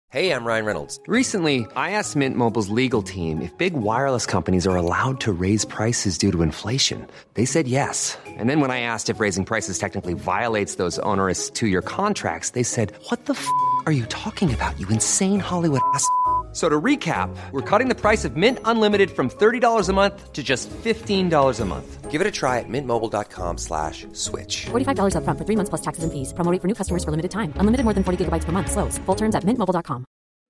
Hey, I'm Ryan Reynolds. Recently, I asked Mint Mobile's legal team if big wireless companies are allowed to raise prices due to inflation. They said yes. And then when I asked if raising prices technically violates those onerous two-year contracts, they said, "What the f*** are you talking about, you insane Hollywood ass?" So to recap, we're cutting the price of Mint Unlimited from $30 a month to just $15 a month. Give it a try at mintmobile.com/switch. $45 up front for 3 months plus taxes and fees. Promo rate for new customers for limited time. Unlimited more than 40 gigabytes per month. Slows full terms at mintmobile.com.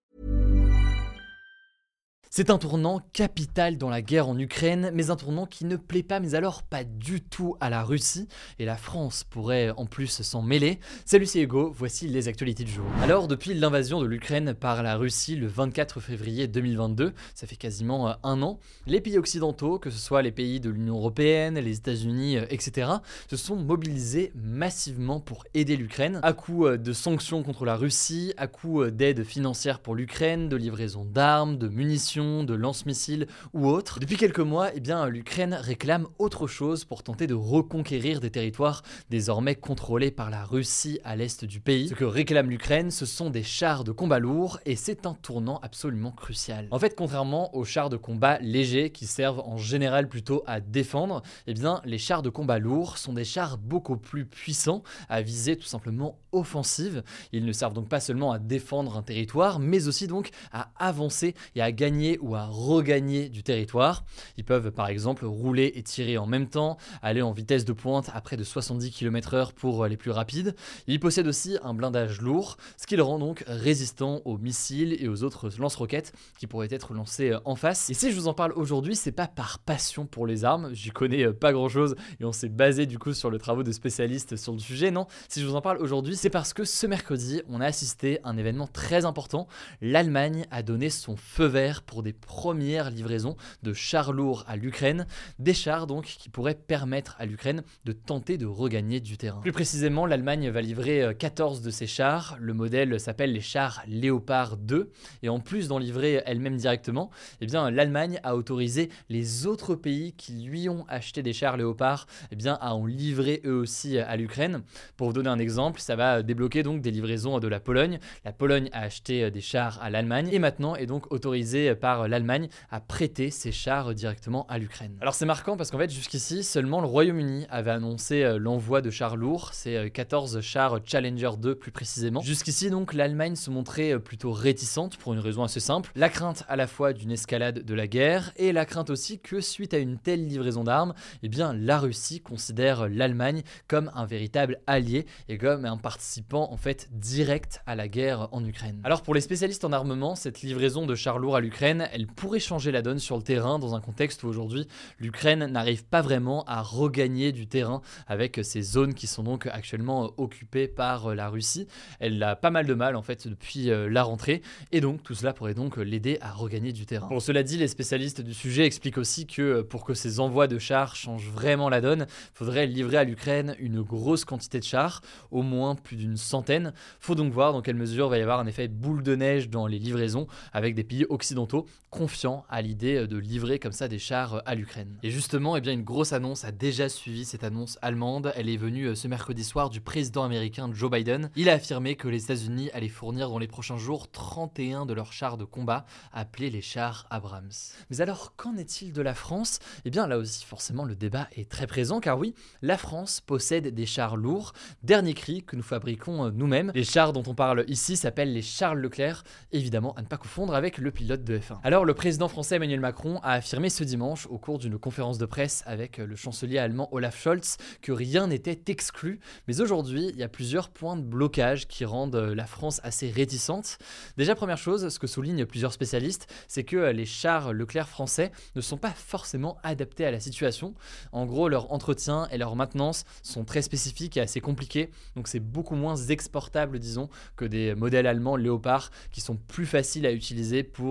C'est un tournant capital dans la guerre en Ukraine, mais un tournant qui ne plaît pas, mais alors pas du tout à la Russie, et la France pourrait en plus s'en mêler. Salut, c'est Hugo, voici les actualités du jour. Alors, depuis l'invasion de l'Ukraine par la Russie le 24 février 2022, ça fait quasiment un an, les pays occidentaux, que ce soit les pays de l'Union Européenne, les États-Unis, etc., se sont mobilisés massivement pour aider l'Ukraine, à coup de sanctions contre la Russie, à coup d'aide financière pour l'Ukraine, de livraison d'armes, de munitions, de lance-missiles ou autres. Depuis quelques mois, l'Ukraine réclame autre chose pour tenter de reconquérir des territoires désormais contrôlés par la Russie à l'est du pays. Ce que réclame l'Ukraine, ce sont des chars de combat lourds et c'est un tournant absolument crucial. En fait, contrairement aux chars de combat légers qui servent en général plutôt à défendre, les chars de combat lourds sont des chars beaucoup plus puissants à visée tout simplement offensive. Ils ne servent donc pas seulement à défendre un territoire, mais aussi donc à avancer et à gagner ou à regagner du territoire. Ils peuvent par exemple rouler et tirer en même temps, aller en vitesse de pointe à près de 70 km/h pour les plus rapides. Ils possèdent aussi un blindage lourd, ce qui le rend donc résistant aux missiles et aux autres lance-roquettes qui pourraient être lancés en face. Et si je vous en parle aujourd'hui, c'est pas par passion pour les armes, j'y connais pas grand chose et on s'est basé du coup sur les travaux de spécialistes sur le sujet, non. Si je vous en parle aujourd'hui, c'est parce que ce mercredi, on a assisté à un événement très important. L'Allemagne a donné son feu vert pour des premières livraisons de chars lourds à l'Ukraine, des chars donc qui pourraient permettre à l'Ukraine de tenter de regagner du terrain. Plus précisément, l'Allemagne va livrer 14 de ces chars, le modèle s'appelle les chars Léopard 2, et en plus d'en livrer elle-même directement, l'Allemagne a autorisé les autres pays qui lui ont acheté des chars Léopard à en livrer eux aussi à l'Ukraine. Pour vous donner un exemple, ça va débloquer donc des livraisons de la Pologne. La Pologne a acheté des chars à l'Allemagne et maintenant est donc autorisée par l'Allemagne à prêter ses chars directement à l'Ukraine. Alors c'est marquant parce qu'en fait jusqu'ici seulement le Royaume-Uni avait annoncé l'envoi de chars lourds, c'est 14 chars Challenger 2 plus précisément. Jusqu'ici donc l'Allemagne se montrait plutôt réticente pour une raison assez simple, la crainte à la fois d'une escalade de la guerre et la crainte aussi que suite à une telle livraison d'armes, la Russie considère l'Allemagne comme un véritable allié et comme un participant en fait direct à la guerre en Ukraine. Alors pour les spécialistes en armement, cette livraison de chars lourds à l'Ukraine, elle pourrait changer la donne sur le terrain dans un contexte où aujourd'hui l'Ukraine n'arrive pas vraiment à regagner du terrain avec ces zones qui sont donc actuellement occupées par la Russie. Elle a pas mal de mal en fait depuis la rentrée et donc tout cela pourrait donc l'aider à regagner du terrain. Bon, cela dit, les spécialistes du sujet expliquent aussi que pour que ces envois de chars changent vraiment la donne, il faudrait livrer à l'Ukraine une grosse quantité de chars, au moins plus d'une centaine. Faut donc voir dans quelle mesure il va y avoir un effet boule de neige dans les livraisons avec des pays occidentaux confiants à l'idée de livrer comme ça des chars à l'Ukraine. Et justement, une grosse annonce a déjà suivi cette annonce allemande. Elle est venue ce mercredi soir du président américain Joe Biden. Il a affirmé que les États-Unis allaient fournir dans les prochains jours 31 de leurs chars de combat, appelés les chars Abrams. Mais alors, qu'en est-il de la France ? Là aussi, forcément, le débat est très présent, car oui, la France possède des chars lourds, dernier cri que nous fabriquons nous-mêmes. Les chars dont on parle ici s'appellent les Charles Leclerc, évidemment à ne pas confondre avec le pilote de F1. Alors, le président français Emmanuel Macron a affirmé ce dimanche, au cours d'une conférence de presse avec le chancelier allemand Olaf Scholz, que rien n'était exclu. Mais aujourd'hui, il y a plusieurs points de blocage qui rendent la France assez réticente. Déjà, première chose, ce que soulignent plusieurs spécialistes, c'est que les chars Leclerc français ne sont pas forcément adaptés à la situation. En gros, leur entretien et leur maintenance sont très spécifiques et assez compliqués, donc c'est beaucoup moins exportable, disons, que des modèles allemands Léopard qui sont plus faciles à utiliser pour une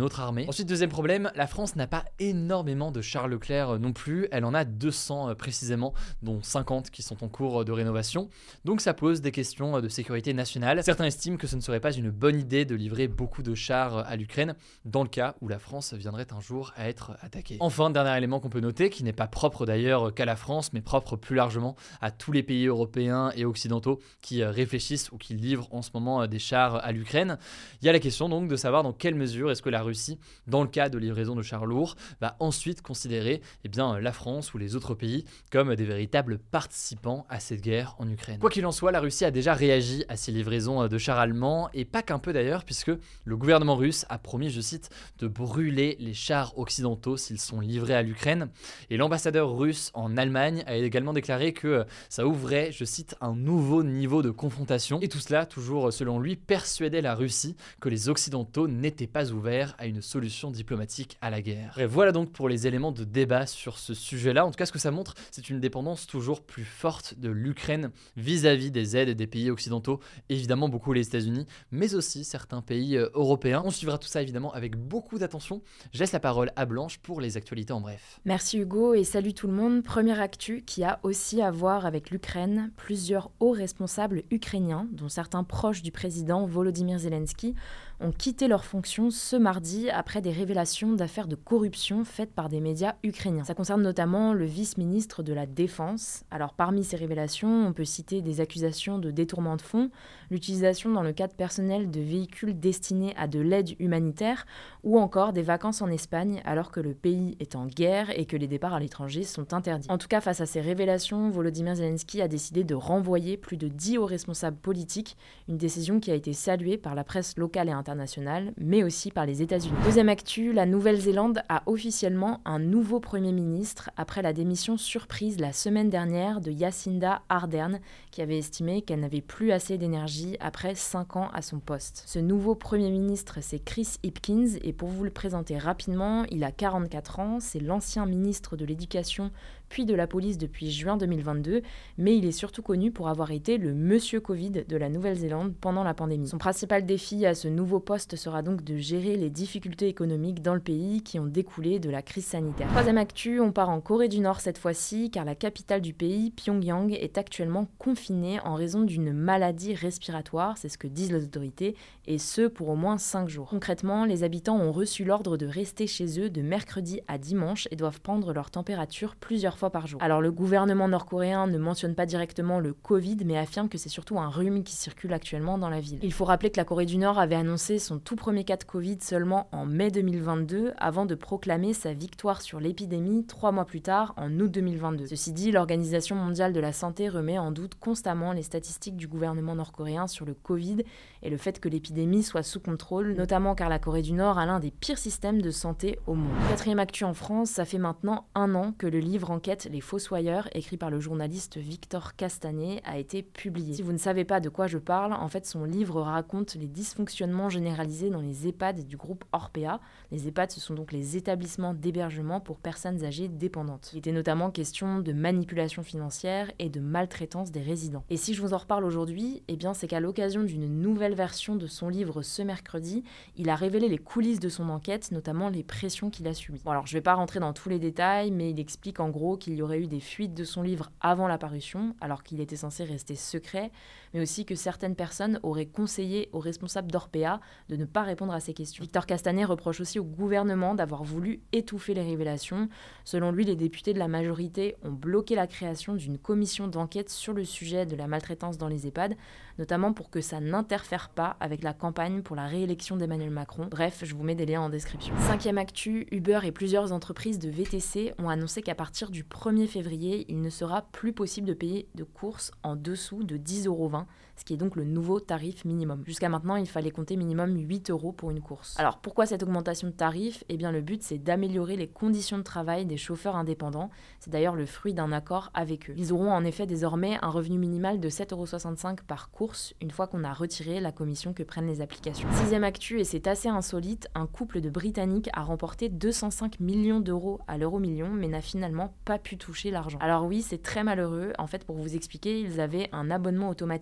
autre armée. Ensuite, deuxième problème, la France n'a pas énormément de chars Leclerc non plus, elle en a 200 précisément, dont 50 qui sont en cours de rénovation, donc ça pose des questions de sécurité nationale. Certains estiment que ce ne serait pas une bonne idée de livrer beaucoup de chars à l'Ukraine, dans le cas où la France viendrait un jour à être attaquée. Enfin, dernier élément qu'on peut noter, qui n'est pas propre d'ailleurs qu'à la France, mais propre plus largement à tous les pays européens et occidentaux qui réfléchissent ou qui livrent en ce moment des chars à l'Ukraine, il y a la question donc de savoir dans quelle mesure est-ce que la Russie, dans le cas de livraison de chars lourds, va ensuite considérer la France ou les autres pays comme des véritables participants à cette guerre en Ukraine. Quoi qu'il en soit, la Russie a déjà réagi à ces livraisons de chars allemands, et pas qu'un peu d'ailleurs, puisque le gouvernement russe a promis, je cite, de brûler les chars occidentaux s'ils sont livrés à l'Ukraine, et l'ambassadeur russe en Allemagne a également déclaré que ça ouvrait, je cite, un nouveau niveau de confrontation, et tout cela, toujours selon lui, persuadait la Russie que les Occidentaux n'étaient pas ouverts à une solution diplomatique à la guerre. Bref, voilà donc pour les éléments de débat sur ce sujet-là. En tout cas, ce que ça montre, c'est une dépendance toujours plus forte de l'Ukraine vis-à-vis des aides des pays occidentaux, évidemment beaucoup les États-Unis, mais aussi certains pays européens. On suivra tout ça évidemment avec beaucoup d'attention. Je laisse la parole à Blanche pour les actualités en bref. Merci Hugo et salut tout le monde. Première actu qui a aussi à voir avec l'Ukraine. Plusieurs hauts responsables ukrainiens, dont certains proches du président Volodymyr Zelensky, ont quitté leurs fonctions ce mardi après des révélations d'affaires de corruption faites par des médias ukrainiens. Ça concerne notamment le vice-ministre de la Défense. Alors parmi ces révélations, on peut citer des accusations de détournement de fonds, l'utilisation dans le cadre personnel de véhicules destinés à de l'aide humanitaire ou encore des vacances en Espagne alors que le pays est en guerre et que les départs à l'étranger sont interdits. En tout cas, face à ces révélations, Volodymyr Zelensky a décidé de renvoyer plus de 10 hauts responsables politiques, une décision qui a été saluée par la presse locale et internationale, mais aussi par les États-Unis. Deuxième actu, la Nouvelle-Zélande a officiellement un nouveau Premier ministre après la démission surprise la semaine dernière de Jacinda Ardern, qui avait estimé qu'elle n'avait plus assez d'énergie après 5 ans à son poste. Ce nouveau Premier ministre, c'est Chris Hipkins, et pour vous le présenter rapidement, il a 44 ans, c'est l'ancien ministre de l'Éducation puis de la police depuis juin 2022, mais il est surtout connu pour avoir été le monsieur Covid de la Nouvelle-Zélande pendant la pandémie. Son principal défi à ce nouveau poste sera donc de gérer les difficultés économiques dans le pays qui ont découlé de la crise sanitaire. Troisième actu, on part en Corée du Nord cette fois-ci, car la capitale du pays, Pyongyang, est actuellement confinée en raison d'une maladie respiratoire, c'est ce que disent les autorités, et ce pour au moins 5 jours. Concrètement, les habitants ont reçu l'ordre de rester chez eux de mercredi à dimanche et doivent prendre leur température plusieurs fois par jour. Alors le gouvernement nord-coréen ne mentionne pas directement le Covid, mais affirme que c'est surtout un rhume qui circule actuellement dans la ville. Il faut rappeler que la Corée du Nord avait annoncé son tout premier cas de Covid seulement en mai 2022, avant de proclamer sa victoire sur l'épidémie 3 mois plus tard, en août 2022. Ceci dit, l'Organisation mondiale de la santé remet en doute constamment les statistiques du gouvernement nord-coréen sur le Covid et le fait que l'épidémie soit sous contrôle, notamment car la Corée du Nord a l'un des pires systèmes de santé au monde. Quatrième actu en France, ça fait maintenant 1 an que le livre enquête Les Fossoyeurs, écrit par le journaliste Victor Castanet, a été publié. Si vous ne savez pas de quoi je parle, en fait son livre raconte les dysfonctionnements généralisés dans les EHPAD du groupe Orpea. Les EHPAD, ce sont donc les établissements d'hébergement pour personnes âgées dépendantes. Il était notamment question de manipulation financière et de maltraitance des résidents. Et si je vous en reparle aujourd'hui, c'est qu'à l'occasion d'une nouvelle version de son livre ce mercredi, il a révélé les coulisses de son enquête, notamment les pressions qu'il a subies. Bon, alors je vais pas rentrer dans tous les détails, mais il explique en gros qu'il y aurait eu des fuites de son livre avant la parution, alors qu'il était censé rester secret, mais aussi que certaines personnes auraient conseillé aux responsables d'Orpea de ne pas répondre à ces questions. Victor Castanet reproche aussi au gouvernement d'avoir voulu étouffer les révélations. Selon lui, les députés de la majorité ont bloqué la création d'une commission d'enquête sur le sujet de la maltraitance dans les EHPAD, notamment pour que ça n'interfère pas avec la campagne pour la réélection d'Emmanuel Macron. Bref, je vous mets des liens en description. Cinquième actu, Uber et plusieurs entreprises de VTC ont annoncé qu'à partir du 1er février, il ne sera plus possible de payer de courses en dessous de 10,20 €, ce qui est donc le nouveau tarif minimum. Jusqu'à maintenant, il fallait compter minimum 8 € pour une course. Alors pourquoi cette augmentation de tarif ? Le but c'est d'améliorer les conditions de travail des chauffeurs indépendants. C'est d'ailleurs le fruit d'un accord avec eux. Ils auront en effet désormais un revenu minimal de 7,65 € par course, une fois qu'on a retiré la commission que prennent les applications. Sixième actu, et c'est assez insolite, un couple de Britanniques a remporté 205 millions d'euros à l'euro-million, mais n'a finalement pas pu toucher l'argent. Alors oui, c'est très malheureux. En fait, pour vous expliquer, ils avaient un abonnement automatique à cette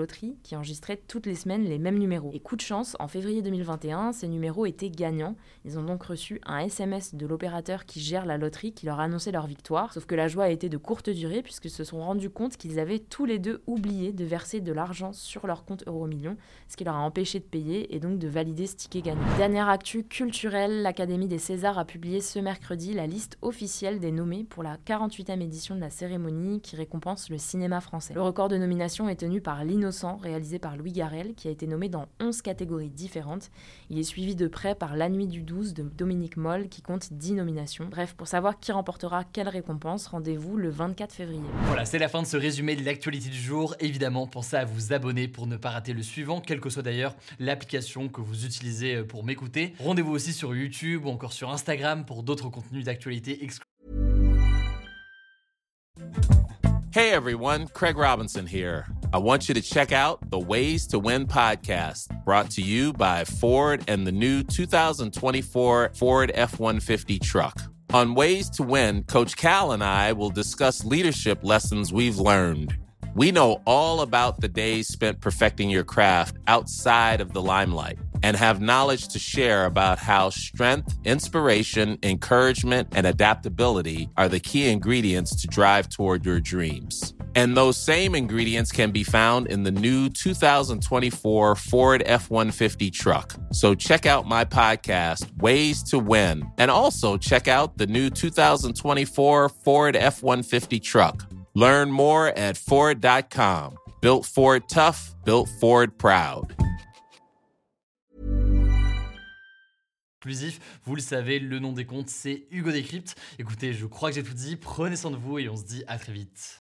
loterie qui enregistrait toutes les semaines les mêmes numéros. Et coup de chance, en février 2021, ces numéros étaient gagnants. Ils ont donc reçu un SMS de l'opérateur qui gère la loterie qui leur annonçait leur victoire. Sauf que la joie a été de courte durée puisqu'ils se sont rendus compte qu'ils avaient tous les deux oublié de verser de l'argent sur leur compte Euromillions, ce qui leur a empêché de payer et donc de valider ce ticket gagnant. Dernière actu culturelle, l'Académie des Césars a publié ce mercredi la liste officielle des nommés pour la 48e édition de la cérémonie qui récompense le cinéma français. Le record de nomination est tenu par L'Innocent, réalisé par Louis Garrel, qui a été nommé dans 11 catégories différentes. Il est suivi de près par La Nuit du 12 de Dominique Moll, qui compte 10 nominations. Bref, pour savoir qui remportera quelle récompense, rendez-vous le 24 février. Voilà, c'est la fin de ce résumé de l'actualité du jour. Évidemment, pensez à vous abonner pour ne pas rater le suivant, quelle que soit d'ailleurs l'application que vous utilisez pour m'écouter. Rendez-vous aussi sur YouTube ou encore sur Instagram pour d'autres contenus d'actualité exclusifs. Hey everyone, Craig Robinson here. I want you to check out the Ways to Win podcast, brought to you by Ford and the new 2024 Ford F-150 truck. On Ways to Win, Coach Cal and I will discuss leadership lessons we've learned. We know all about the days spent perfecting your craft outside of the limelight and have knowledge to share about how strength, inspiration, encouragement, and adaptability are the key ingredients to drive toward your dreams. And those same ingredients can be found in the new 2024 Ford F-150 truck. So check out my podcast, Ways to Win, and also check out the new 2024 Ford F-150 truck. Learn more at Ford.com. Built Ford tough, built Ford proud. Vous le savez, le nom des comptes, c'est Hugo Décrypte. Écoutez, je crois que j'ai tout dit. Prenez soin de vous et on se dit à très vite.